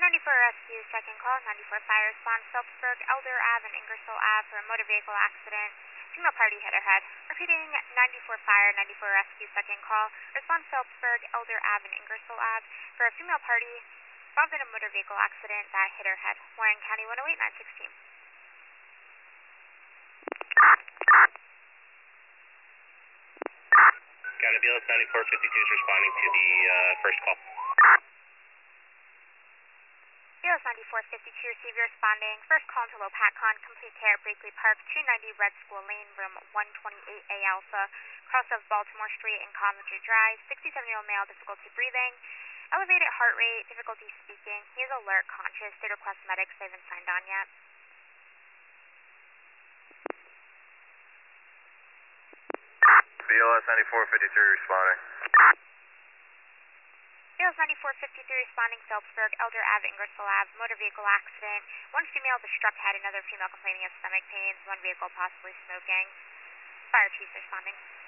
294 Rescue, second call, 94 Fire Response, Phillipsburg, Elder Ave, and Ingersoll Ave for a motor vehicle accident. Female party hit her head. Repeating, 94 Fire, 94 Rescue, second call, response Phillipsburg, Elder Ave, and Ingersoll Ave for a female party involved in a motor vehicle accident that hit her head. Warren County 108, 916. County BLS 9452 is responding to the first call. BLS 9452, receive your responding. First call into Lopatcon, complete care at Brakely Park, 290 Red School Lane, room 128A Alpha, cross of Baltimore Street and Coventry Drive. 67-year-old male, difficulty breathing, elevated heart rate, difficulty speaking. He is alert, conscious. Did request medics. They haven't signed on yet. BLS 9453 responding. BLS 9453 responding, Phillipsburg, Elder Ave, Ingersoll Ave, motor vehicle accident. One female with a struck head, another female complaining of stomach pains, one vehicle possibly smoking. Fire chief's responding.